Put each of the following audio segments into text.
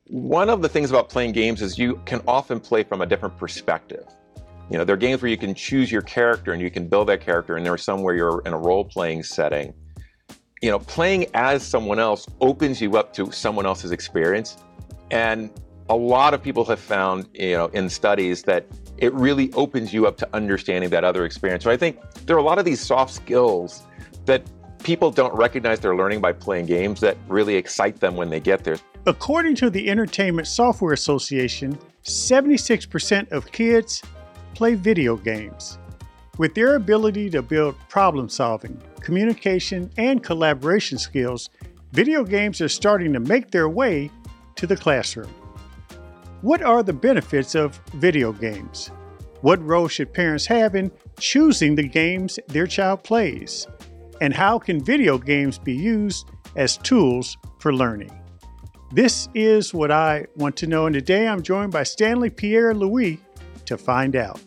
One of the things about playing games is you can often play from a different perspective. There are games where you can choose your character and you can build that character, and there are some where you're in a role-playing setting. Playing as someone else opens you up to someone else's experience. And a lot of people have found, in studies that it really opens you up to understanding that other experience. So I think there are a lot of these soft skills that people don't recognize they're learning by playing games that really excite them when they get there. According to the Entertainment Software Association, 76% of kids play video games. With their ability to build problem-solving, communication, and collaboration skills, video games are starting to make their way to the classroom. What are the benefits of video games? What role should parents have in choosing the games their child plays? And how can video games be used as tools for learning? This is what I want to know, and today I'm joined by Stanley Pierre-Louis to find out.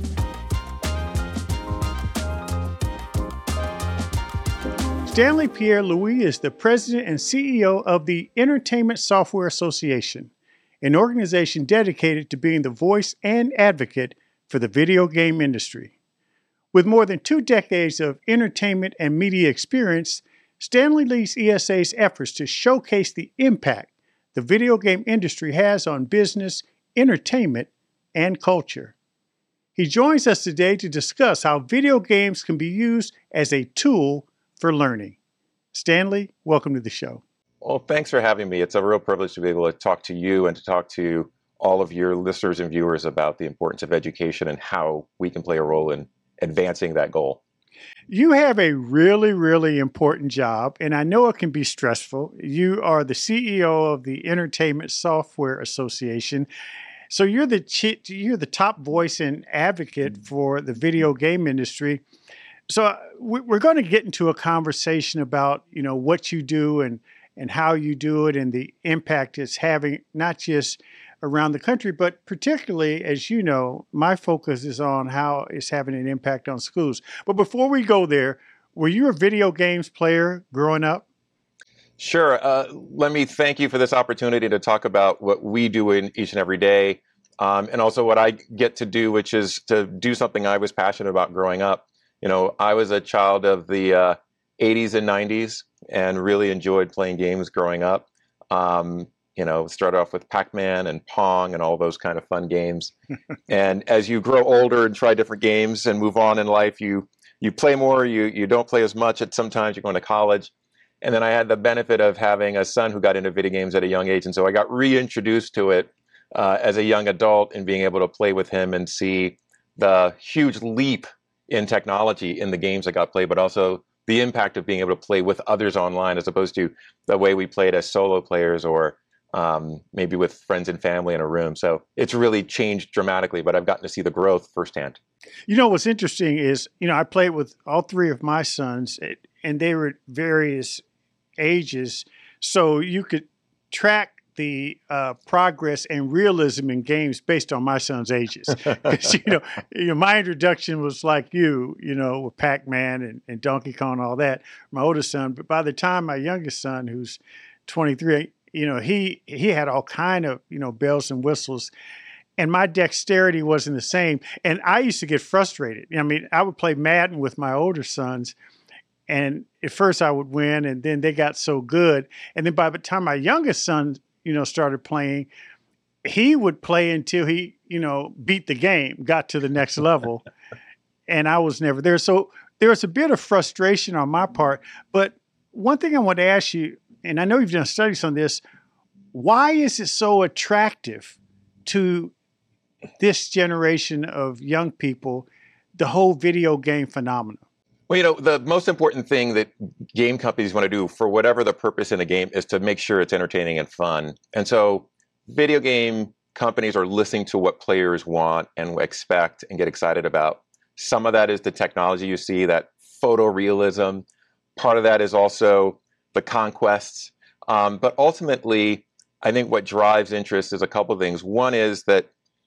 Stanley Pierre-Louis is the president and CEO of the Entertainment Software Association, an organization dedicated to being the voice and advocate for the video game industry. With more than 2 decades of entertainment and media experience, Stanley leads ESA's efforts to showcase the impact the video game industry has on business, entertainment, and culture. He joins us today to discuss how video games can be used as a tool for learning. Stanley, welcome to the show. Well, thanks for having me. It's a real privilege to be able to talk to you and to talk to all of your listeners and viewers about the importance of education and how we can play a role in advancing that goal. You have a really, really important job, and I know it can be stressful. You are the CEO of the Entertainment Software Association. So you're the top voice and advocate for the video game industry. So we're going to get into a conversation about, what you do and how you do it and the impact it's having, not just around the country, but particularly, as you know, my focus is on how it's having an impact on schools. But before we go there, were you a video games player growing up? Sure. Let me thank you for this opportunity to talk about what we do in each and every day, and also what I get to do, which is to do something I was passionate about growing up. I was a child of the 80s and 90s and really enjoyed playing games growing up. Started off with Pac-Man and Pong and all those kind of fun games. And as you grow older and try different games and move on in life, you play more, you don't play as much at sometimes, you're going to college. And then I had the benefit of having a son who got into video games at a young age. And so I got reintroduced to it as a young adult and being able to play with him and see the huge leap in technology in the games I got played, but also the impact of being able to play with others online as opposed to the way we played as solo players or maybe with friends and family in a room. So it's really changed dramatically, but I've gotten to see the growth firsthand. What's interesting is, I played with all 3 of my sons, and they were at various ages. So you could track the progress and realism in games based on my son's ages. My introduction was like you, with Pac-Man and Donkey Kong and all that, my oldest son. But by the time my youngest son, who's 23, he had all kind of, bells and whistles, and my dexterity wasn't the same. And I used to get frustrated. I would play Madden with my older sons, and at first I would win, and then they got so good. And then by the time my youngest son, started playing, he would play until he, beat the game, got to the next level, and I was never there. So there was a bit of frustration on my part. But one thing I want to ask you, and I know you've done studies on this, why is it so attractive to this generation of young people, the whole video game phenomenon? Well, the most important thing that game companies want to do for whatever the purpose in a game is to make sure it's entertaining and fun. And so video game companies are listening to what players want and expect and get excited about. Some of that is the technology you see, that photorealism. Part of that is also the conquests. But ultimately, I think what drives interest is a couple of things. One is that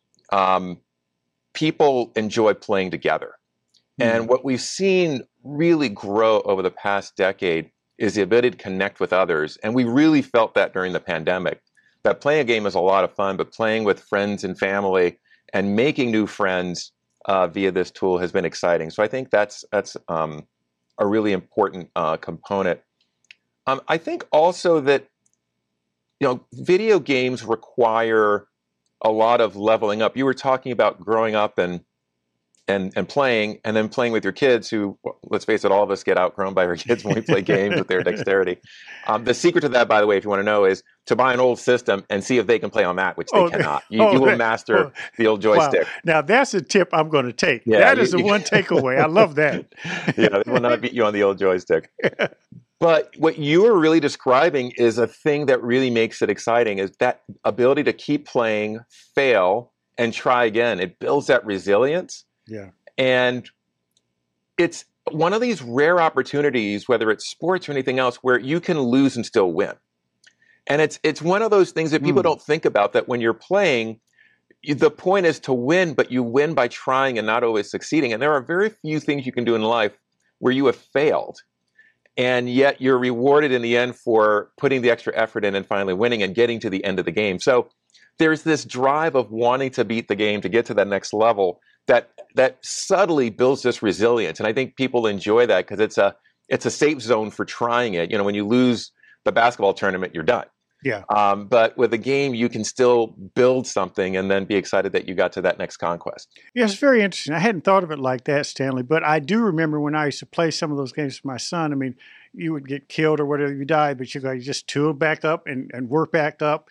people enjoy playing together. And what we've seen really grow over the past decade is the ability to connect with others. And we really felt that during the pandemic. that playing a game is a lot of fun, but playing with friends and family and making new friends via this tool has been exciting. So I think that's a really important component. I think also that video games require a lot of leveling up. You were talking about growing up and playing, and then playing with your kids who, let's face it, all of us get outgrown by our kids when we play games with their dexterity. The secret to that, by the way, if you want to know, is to buy an old system and see if they can play on that, which they cannot. You will master the old joystick. Wow. Now, that's a tip I'm going to take. Yeah, that is the one takeaway. I love that. Yeah, they will not beat you on the old joystick. But what you are really describing is a thing that really makes it exciting, is that ability to keep playing, fail, and try again. It builds that resilience. Yeah. And it's one of these rare opportunities, whether it's sports or anything else, where you can lose and still win. And it's one of those things that people don't think about, that when you're playing, the point is to win, but you win by trying and not always succeeding. And there are very few things you can do in life where you have failed, and yet you're rewarded in the end for putting the extra effort in and finally winning and getting to the end of the game. So there's this drive of wanting to beat the game, to get to that next level, that subtly builds this resilience. And I think people enjoy that because it's a safe zone for trying it. When you lose the basketball tournament, you're done. Yeah. But with a game, you can still build something and then be excited that you got to that next conquest. Yeah, it's very interesting. I hadn't thought of it like that, Stanley, but I do remember when I used to play some of those games with my son. I mean, you would get killed or whatever, you died, but you just tool back up and work back up.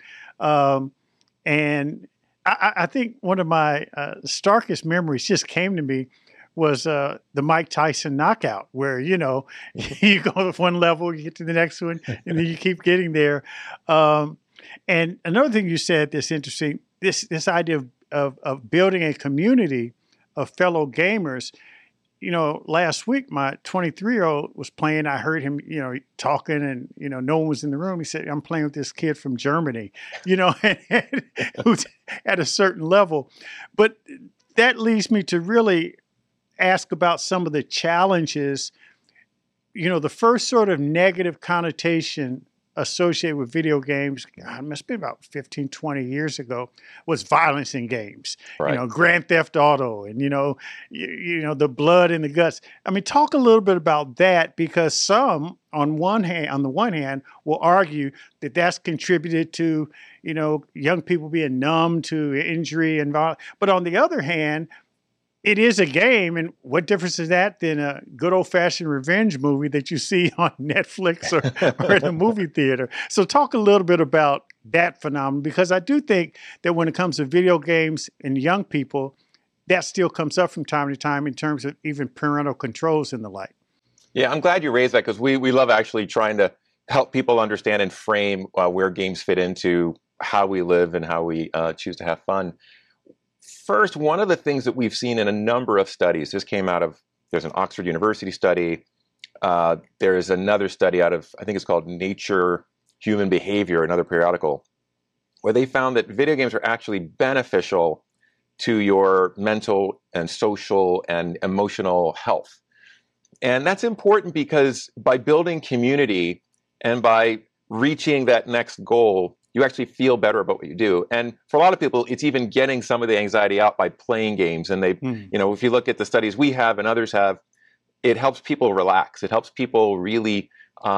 And I think one of my starkest memories just came to me was the Mike Tyson knockout, where, you go with one level, you get to the next one, and then you keep getting there. And another thing you said that's interesting, this idea of building a community of fellow gamers. Last week, my 23-year-old was playing. I heard him, talking, and, no one was in the room. He said, I'm playing with this kid from Germany, who's at a certain level. But that leads me to really ask about some of the challenges. The first sort of negative connotation associated with video games, God, it must be about 15, 20 years ago, was violence in games. Right. Grand Theft Auto, and the blood and the guts. I mean, talk a little bit about that, because some, on the one hand, will argue that that's contributed to young people being numb to injury and violence. But on the other hand, it is a game, and what difference is that than a good old-fashioned revenge movie that you see on Netflix or in a movie theater? So talk a little bit about that phenomenon, because I do think that when it comes to video games and young people, that still comes up from time to time in terms of even parental controls and the like. Yeah, I'm glad you raised that, because we love actually trying to help people understand and frame where games fit into how we live and how we choose to have fun. First, one of the things that we've seen in a number of studies, there's an Oxford University study, there's another study out of, I think it's called Nature Human Behavior, another periodical, where they found that video games are actually beneficial to your mental and social and emotional health. And that's important because by building community and by reaching that next goal, you actually feel better about what you do. And for a lot of people, it's even getting some of the anxiety out by playing games. And if you look at the studies we have and others have, it helps people relax. It helps people really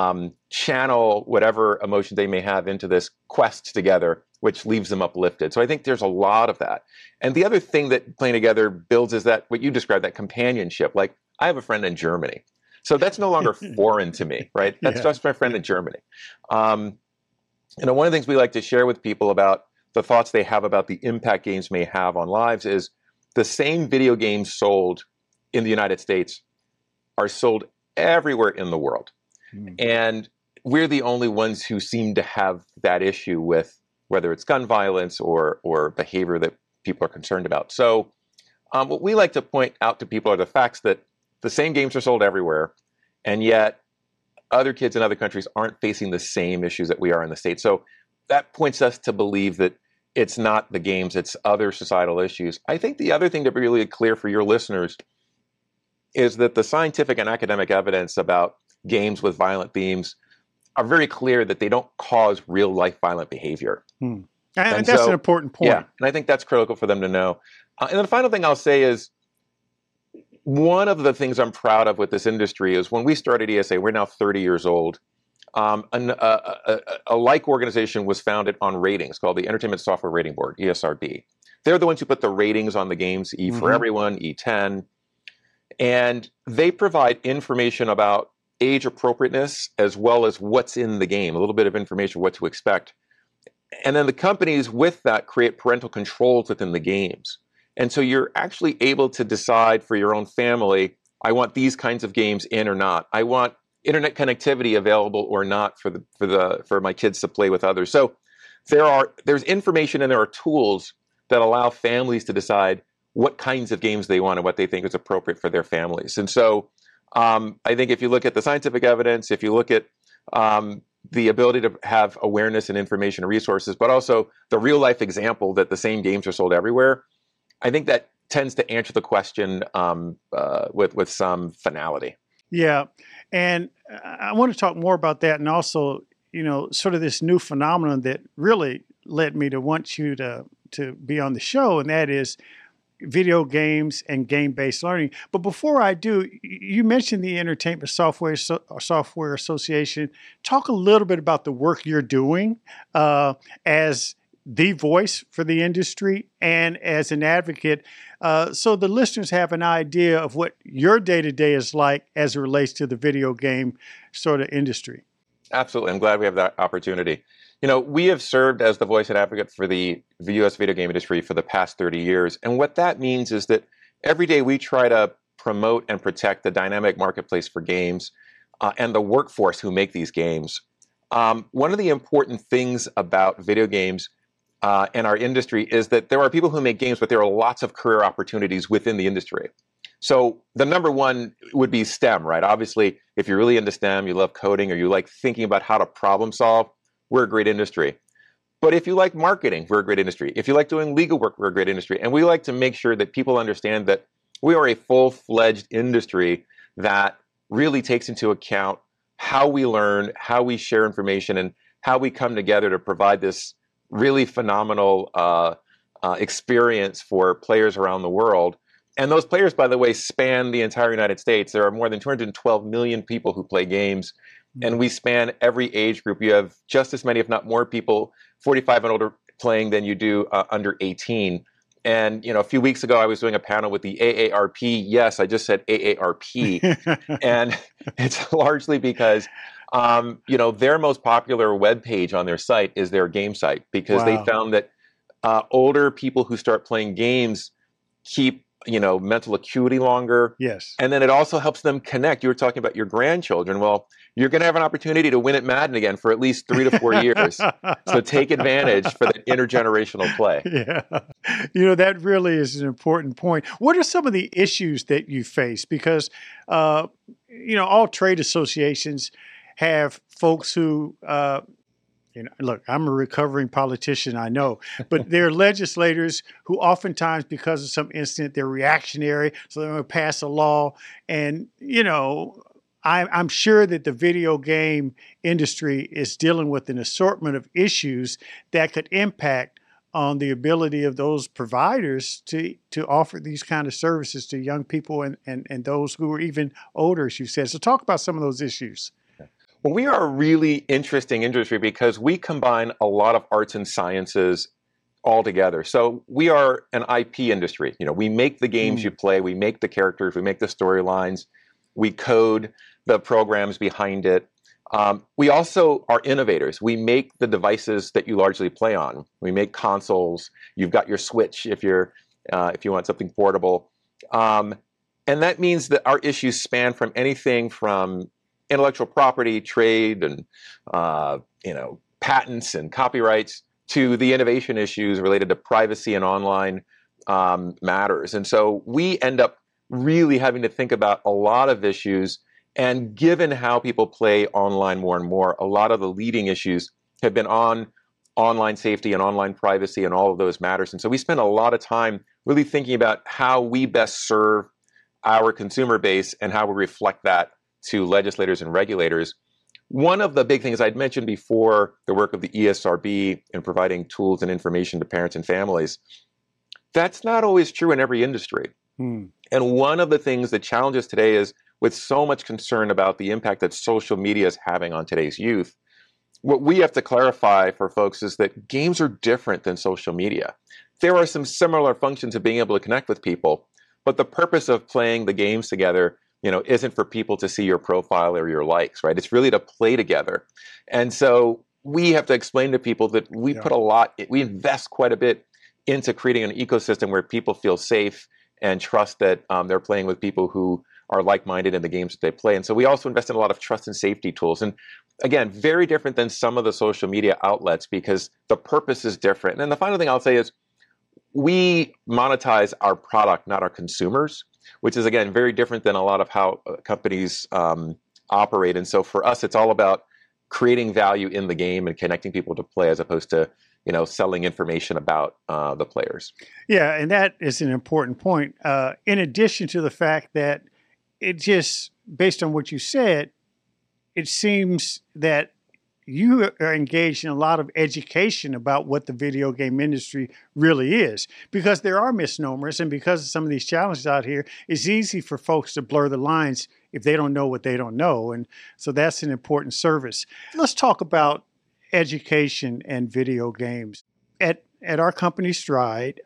channel whatever emotions they may have into this quest together, which leaves them uplifted. So I think there's a lot of that. And the other thing that playing together builds is that, what you described, that companionship. Like, I have a friend in Germany. So that's no longer foreign to me, right? That's just my friend in Germany. One of the things we like to share with people about the thoughts they have about the impact games may have on lives is the same video games sold in the United States are sold everywhere in the world. And we're the only ones who seem to have that issue with whether it's gun violence or behavior that people are concerned about. So what we like to point out to people are the facts that the same games are sold everywhere, and yet other kids in other countries aren't facing the same issues that we are in the States. So that points us to believe that it's not the games, it's other societal issues. I think the other thing to be really clear for your listeners is that the scientific and academic evidence about games with violent themes are very clear that they don't cause real life violent behavior. And that's an important point. Yeah, and I think that's critical for them to know. And then the final thing I'll say is, one of the things I'm proud of with this industry is when we started ESA, we're now 30 years old. A like organization was founded on ratings called the Entertainment Software Rating Board, ESRB. They're the ones who put the ratings on the games, E for Everyone, E10. And they provide information about age appropriateness as well as what's in the game, a little bit of information, what to expect. And then the companies with that create parental controls within the games. And so you're actually able to decide for your own family, I want these kinds of games in or not. I want internet connectivity available or not for my kids to play with others. So there's information and there are tools that allow families to decide what kinds of games they want and what they think is appropriate for their families. And so I think if you look at the scientific evidence, if you look at the ability to have awareness and information and resources, but also the real life example that the same games are sold everywhere, I think that tends to answer the question with some finality. Yeah. And I want to talk more about that, and also, sort of this new phenomenon that really led me to want you to be on the show, and that is video games and game-based learning. But before I do, you mentioned the Entertainment Software Association. Talk a little bit about the work you're doing as the voice for the industry and as an advocate, so the listeners have an idea of what your day-to-day is like as it relates to the video game sort of industry. Absolutely. I'm glad we have that opportunity. We have served as the voice and advocate for the U.S. video game industry for the past 30 years. And what that means is that every day we try to promote and protect the dynamic marketplace for games and the workforce who make these games. One of the important things about video games and our industry is that there are people who make games, but there are lots of career opportunities within the industry. So the number one would be STEM, right? Obviously, if you're really into STEM, you love coding, or you like thinking about how to problem solve, we're a great industry. But if you like marketing, we're a great industry. If you like doing legal work, we're a great industry. And we like to make sure that people understand that we are a full-fledged industry that really takes into account how we learn, how we share information, and how we come together to provide this really phenomenal experience for players around the world. And those players, by the way, span the entire United States. There are more than 212 million people who play games, and we span every age group. You have just as many, if not more people, 45 and older playing than you do under 18. And, a few weeks ago, I was doing a panel with the AARP. Yes, I just said AARP. And it's largely because, their most popular webpage on their site is their game site, because they found that older people who start playing games keep mental acuity longer. Yes. And then it also helps them connect. You were talking about your grandchildren. Well, you're going to have an opportunity to win at Madden again for at least 3 to 4 years. So take advantage for the intergenerational play. Yeah. That really is an important point. What are some of the issues that you face? Because, all trade associations have folks who, look, I'm a recovering politician, I know, but there are legislators who oftentimes, because of some incident, they're reactionary, so they're going to pass a law. And, I'm sure that the video game industry is dealing with an assortment of issues that could impact on the ability of those providers to offer these kind of services to young people and those who are even older, as you said. So talk about some of those issues. Well, we are a really interesting industry because we combine a lot of arts and sciences all together. So we are an IP industry. We make the games you play, we make the characters, we make the storylines, we code the programs behind it. We also are innovators. We make the devices that you largely play on. We make consoles. You've got your Switch if you want something portable. And that means that our issues span from anything from intellectual property, trade, and patents and copyrights, to the innovation issues related to privacy and online matters. And so we end up really having to think about a lot of issues. And given how people play online more and more, a lot of the leading issues have been on online safety and online privacy and all of those matters. And so we spend a lot of time really thinking about how we best serve our consumer base and how we reflect that to legislators and regulators. One of the big things I'd mentioned before, the work of the ESRB in providing tools and information to parents and families, that's not always true in every industry. And one of the things that challenges today is, with so much concern about the impact that social media is having on today's youth, what we have to clarify for folks is that games are different than social media. There are some similar functions of being able to connect with people, but the purpose of playing the games together, isn't for people to see your profile or your likes, right? It's really to play together. And so we have to explain to people that we we invest quite a bit into creating an ecosystem where people feel safe and trust that they're playing with people who are like-minded in the games that they play. And so we also invest in a lot of trust and safety tools. And again, very different than some of the social media outlets because the purpose is different. And then the final thing I'll say is we monetize our product, not our consumers, which is, again, very different than a lot of how companies operate. And so for us, it's all about creating value in the game and connecting people to play as opposed to selling information about the players. Yeah, and that is an important point. In addition to the fact that it just, based on what you said, it seems that you are engaged in a lot of education about what the video game industry really is, because there are misnomers, and because of some of these challenges out here, it's easy for folks to blur the lines if they don't know what they don't know. And so that's an important service. Let's talk about education and video games. At our company, Stride,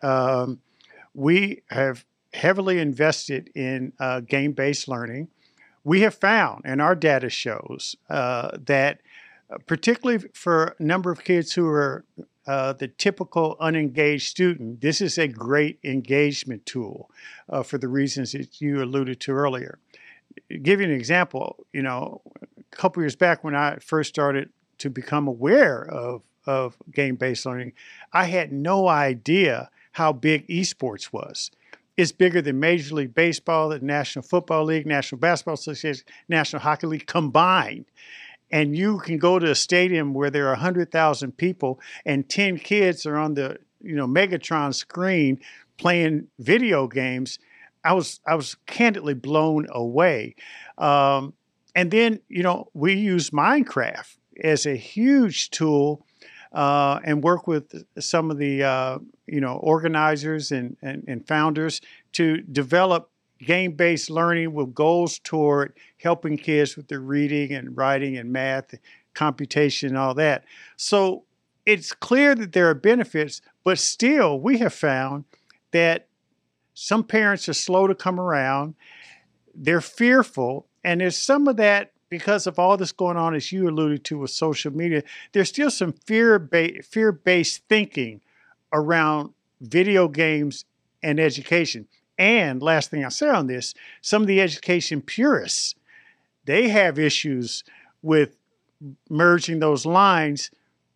we have heavily invested in game-based learning. We have found, and our data shows, that particularly for a number of kids who are the typical unengaged student, this is a great engagement tool for the reasons that you alluded to earlier. Give you an example, a couple years back when I first started to become aware of game-based learning, I had no idea how big esports was. It's bigger than Major League Baseball, the National Football League, National Basketball Association, National Hockey League combined. And you can go to a stadium where there are 100,000 people and 10 kids are on the Megatron screen playing video games. I was candidly blown away. And then, we use Minecraft as a huge tool and work with some of the organizers and founders to develop game-based learning with goals toward helping kids with their reading and writing and math, computation, and all that. So it's clear that there are benefits, but still we have found that some parents are slow to come around. They're fearful, and there's some of that because of all this going on, as you alluded to with social media. There's still some fear-based thinking around video games and education. And last thing I'll say on this, some of the education purists, they have issues with merging those lines.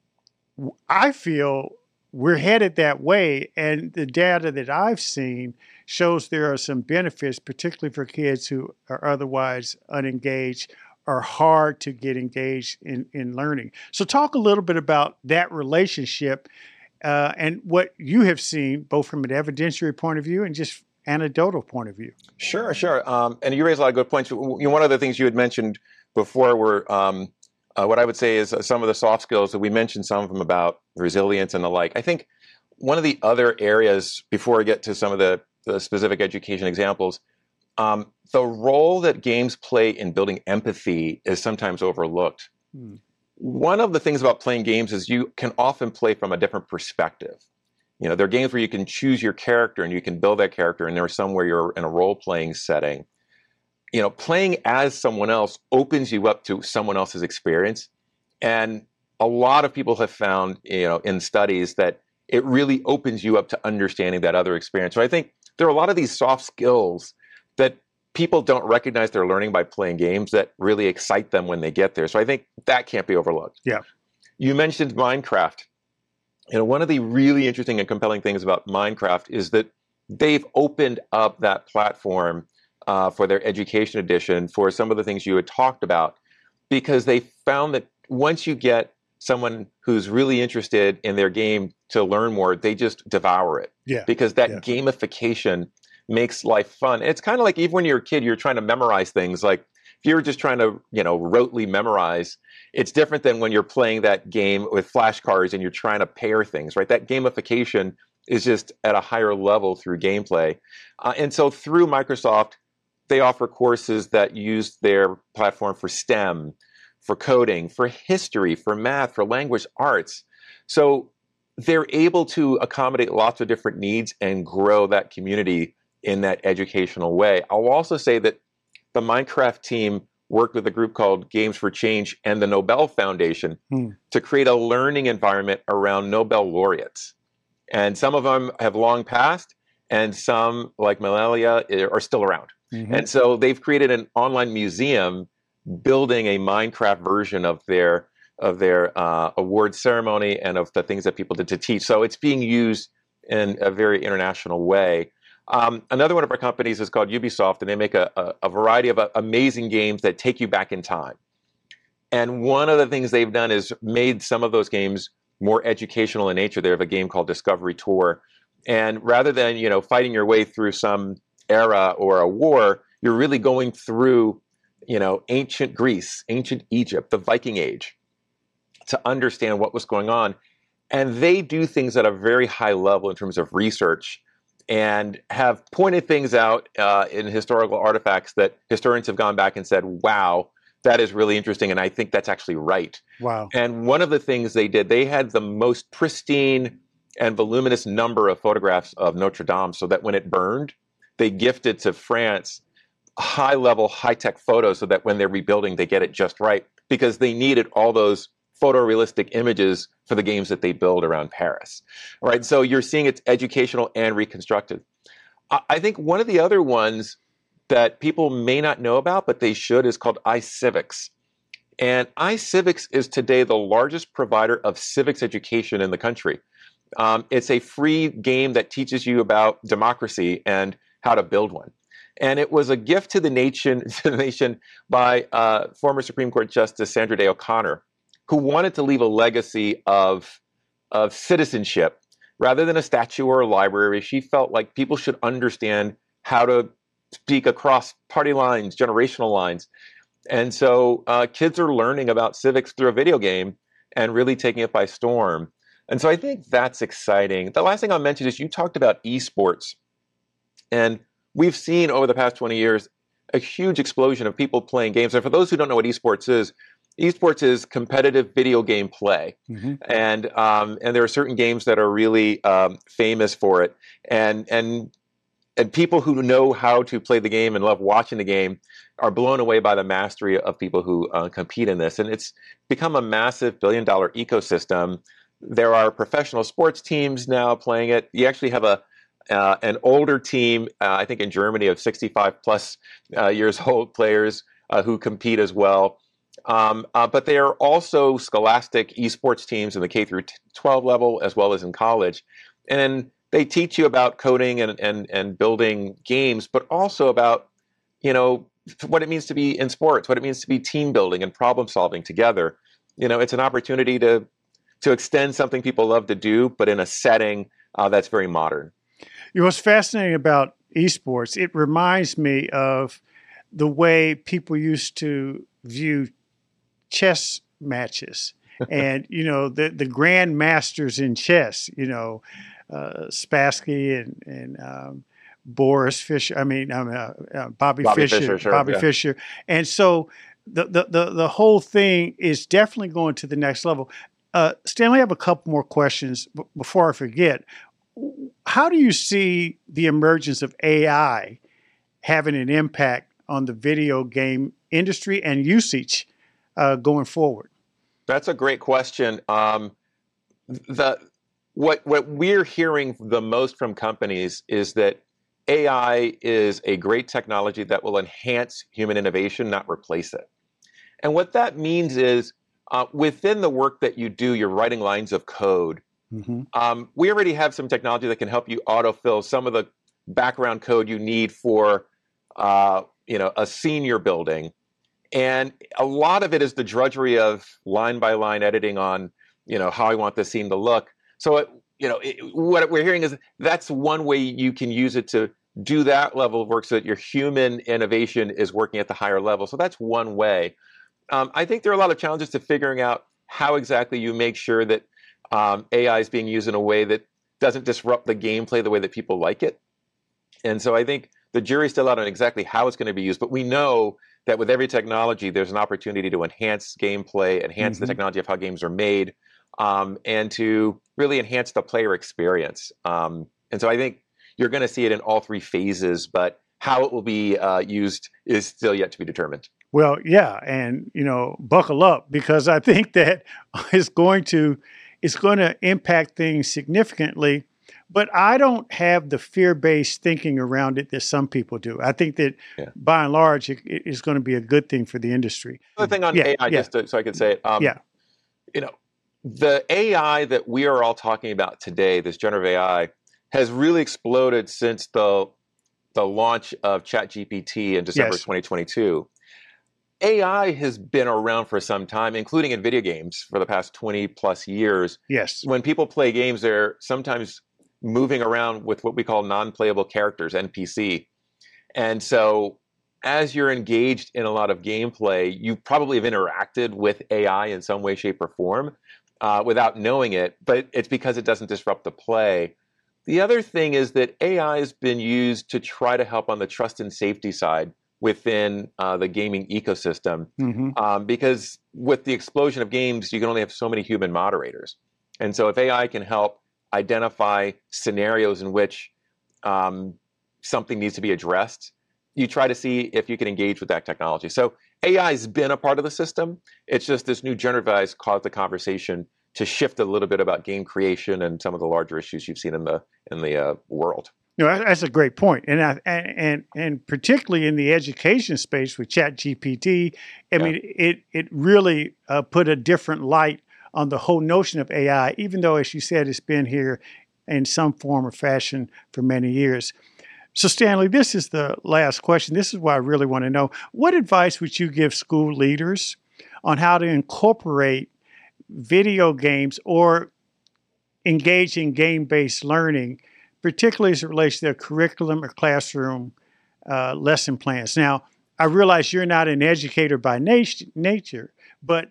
I feel we're headed that way, and the data that I've seen shows there are some benefits, particularly for kids who are otherwise unengaged or hard to get engaged in learning. So talk a little bit about that relationship and what you have seen, both from an evidentiary point of view and just anecdotal point of view. Sure. And you raised a lot of good points. One of the things you had mentioned before were what I would say is some of the soft skills that we mentioned, some of them about resilience and the like. I think one of the other areas, before I get to some of the specific education examples, the role that games play in building empathy is sometimes overlooked. One of the things about playing games is you can often play from a different perspective. There are games where you can choose your character and you can build that character, and there are some where you're in a role-playing setting. Playing as someone else opens you up to someone else's experience. And a lot of people have found, in studies that it really opens you up to understanding that other experience. So I think there are a lot of these soft skills that people don't recognize they're learning by playing games that really excite them when they get there. So I think that can't be overlooked. Yeah. You mentioned Minecraft. One of the really interesting and compelling things about Minecraft is that they've opened up that platform for their education edition for some of the things you had talked about, because they found that once you get someone who's really interested in their game to learn more, they just devour it. Yeah. Because that gamification makes life fun. It's kind of like even when you're a kid, you're trying to memorize things. Like if you're just trying to, rotely memorize, it's different than when you're playing that game with flashcards and you're trying to pair things, right? That gamification is just at a higher level through gameplay. And so through Microsoft, they offer courses that use their platform for STEM, for coding, for history, for math, for language arts. So they're able to accommodate lots of different needs and grow that community in that educational way. I'll also say that the Minecraft team worked with a group called Games for Change and the Nobel Foundation to create a learning environment around Nobel laureates. And some of them have long passed, and some, like Malalia, are still around. And so they've created an online museum building a Minecraft version of their award ceremony and of the things that people did to teach. So it's being used in a very international way. Another one of our companies is called Ubisoft, and they make a variety of amazing games that take you back in time. And one of the things they've done is made some of those games more educational in nature. They have a game called Discovery Tour. And rather than, fighting your way through some era or a war, you're really going through, ancient Greece, ancient Egypt, the Viking Age, to understand what was going on. And they do things at a very high level in terms of research and have pointed things out in historical artifacts that historians have gone back and said, wow, that is really interesting. And I think that's actually right. Wow. And one of the things they did, they had the most pristine and voluminous number of photographs of Notre Dame, so that when it burned, they gifted to France high-level, high-tech photos so that when they're rebuilding, they get it just right, because they needed all those photorealistic images for the games that they build around Paris. All right, so you're seeing it's educational and reconstructed. I think one of the other ones that people may not know about, but they should, is called iCivics. And iCivics is today the largest provider of civics education in the country. It's a free game that teaches you about democracy and how to build one. And it was a gift to the nation by former Supreme Court Justice Sandra Day O'Connor, who wanted to leave a legacy of citizenship. Rather than a statue or a library, she felt like people should understand how to speak across party lines, generational lines. And so kids are learning about civics through a video game and really taking it by storm. And so I think that's exciting. The last thing I'll mention is you talked about esports. And we've seen over the past 20 years a huge explosion of people playing games. And for those who don't know what esports is competitive video game play. And there are certain games that are really famous for it. And people who know how to play the game and love watching the game are blown away by the mastery of people who compete in this. And it's become a massive billion-dollar ecosystem. There are professional sports teams now playing it. You actually have an older team, I think in Germany, of 65 plus years old players who compete as well. But there are also scholastic esports teams in the K through 12 level, as well as in college. And they teach you about coding and building games, but also about, what it means to be in sports, what it means to be team building and problem solving together. It's an opportunity to extend something people love to do, but in a setting that's very modern. What's fascinating about esports, it reminds me of the way people used to view chess matches. And, the grand masters in chess, Spassky and Boris Fischer, Bobby Fischer. Sure, Bobby Fischer. And so the whole thing is definitely going to the next level. Stanley, I have a couple more questions before I forget. How do you see the emergence of AI having an impact on the video game industry and usage going forward? That's a great question. What we're hearing the most from companies is that AI is a great technology that will enhance human innovation, not replace it. And what that means is within the work that you do, you're writing lines of code. We already have some technology that can help you autofill some of the background code you need for a scene you're building. And a lot of it is the drudgery of line by line editing on, how I want the scene to look. So, what we're hearing is that's one way you can use it to do that level of work so that your human innovation is working at the higher level. So that's one way. I think there are a lot of challenges to figuring out how exactly you make sure that AI is being used in a way that doesn't disrupt the gameplay the way that people like it. And so I think the jury's still out on exactly how it's going to be used, but we know that with every technology, there's an opportunity to enhance gameplay, enhance the technology of how games are made, and to really enhance the player experience. And so I think you're going to see it in all three phases, but how it will be used is still yet to be determined. Well, yeah, and buckle up, because I think that it's going to impact things significantly. But I don't have the fear-based thinking around it that some people do. I think that by and large, it is going to be a good thing for the industry. Another thing on AI, so I could say it. The AI that we are all talking about today, this generative AI, has really exploded since the launch of ChatGPT in December 2022. AI has been around for some time, including in video games for the past 20 plus years. Yes. When people play games, they're sometimes moving around with what we call non-playable characters, NPC. And so as you're engaged in a lot of gameplay, you probably have interacted with AI in some way, shape, or form without knowing it, but it's because it doesn't disrupt the play. The other thing is that AI has been used to try to help on the trust and safety side within the gaming ecosystem, because with the explosion of games, you can only have so many human moderators. And so if AI can help identify scenarios in which something needs to be addressed, you try to see if you can engage with that technology. So AI has been a part of the system. It's just this new generative AI has caused the conversation to shift a little bit about game creation and some of the larger issues you've seen in the world. That's a great point, and particularly in the education space with ChatGPT, I mean, it really put a different light on the whole notion of AI, even though, as you said, it's been here in some form or fashion for many years. So, Stanley, this is the last question. This is what I really want to know. What advice would you give school leaders on how to incorporate video games or engage in game-based learning, particularly as it relates to their curriculum or classroom lesson plans? Now, I realize you're not an educator by nature, but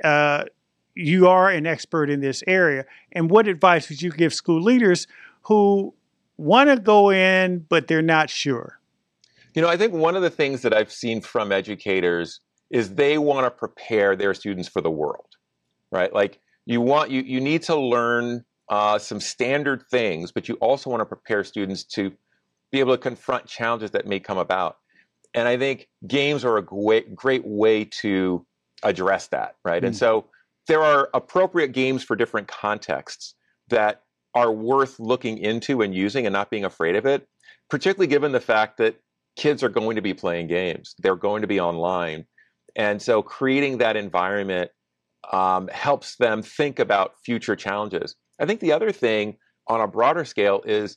you are an expert in this area. And what advice would you give school leaders who want to go in, but they're not sure? I think one of the things that I've seen from educators is they want to prepare their students for the world, right? Like you need to learn some standard things, but you also want to prepare students to be able to confront challenges that may come about. And I think games are a great way to address that, right? And so there are appropriate games for different contexts that are worth looking into and using and not being afraid of it, particularly given the fact that kids are going to be playing games. They're going to be online. And so creating that environment helps them think about future challenges. I think the other thing on a broader scale is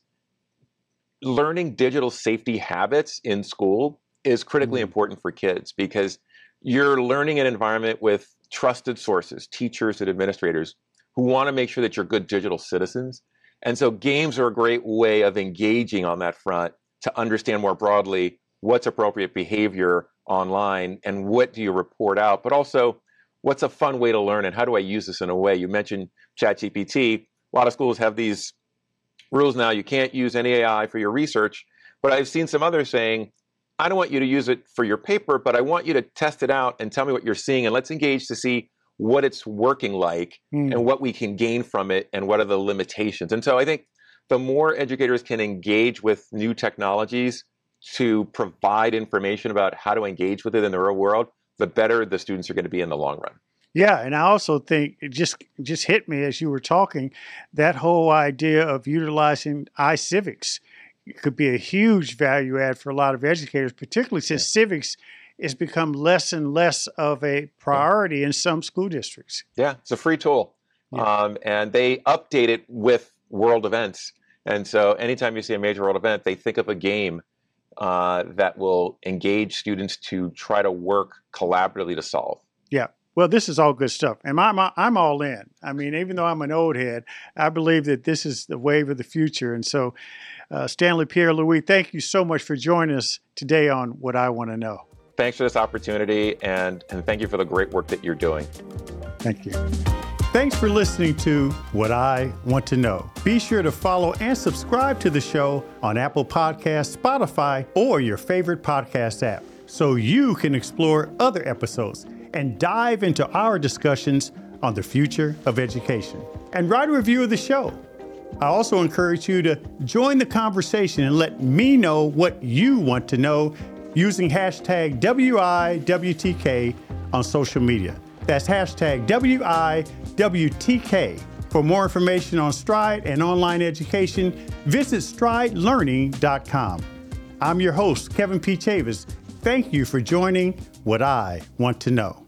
learning digital safety habits in school is critically important for kids, because you're learning an environment with trusted sources, teachers and administrators who want to make sure that you're good digital citizens. And so games are a great way of engaging on that front to understand more broadly what's appropriate behavior online and what do you report out, but also what's a fun way to learn and how do I use this in a way? You mentioned ChatGPT. A lot of schools have these rules now. You can't use any AI for your research, but I've seen some others saying, I don't want you to use it for your paper, but I want you to test it out and tell me what you're seeing, and let's engage to see what it's working like and what we can gain from it and what are the limitations. And so I think the more educators can engage with new technologies to provide information about how to engage with it in the real world, the better the students are going to be in the long run. Yeah, and I also think it just hit me as you were talking, that whole idea of utilizing iCivics could be a huge value add for a lot of educators, particularly since civics has become less and less of a priority in some school districts. Yeah, it's a free tool. And they update it with world events. And so anytime you see a major world event, they think of a game that will engage students to try to work collaboratively to solve. Yeah. Well, this is all good stuff, and I'm all in. I mean, even though I'm an old head, I believe that this is the wave of the future. And so, Stanley Pierre-Louis, thank you so much for joining us today on What I Want to Know. Thanks for this opportunity, and thank you for the great work that you're doing. Thank you. Thanks for listening to What I Want to Know. Be sure to follow and subscribe to the show on Apple Podcasts, Spotify, or your favorite podcast app so you can explore other episodes and dive into our discussions on the future of education. And write a review of the show. I also encourage you to join the conversation and let me know what you want to know using hashtag WIWTK on social media. That's hashtag WIWTK. For more information on Stride and online education, visit stridelearning.com. I'm your host, Kevin P. Chavis. Thank you for joining What I Want to Know.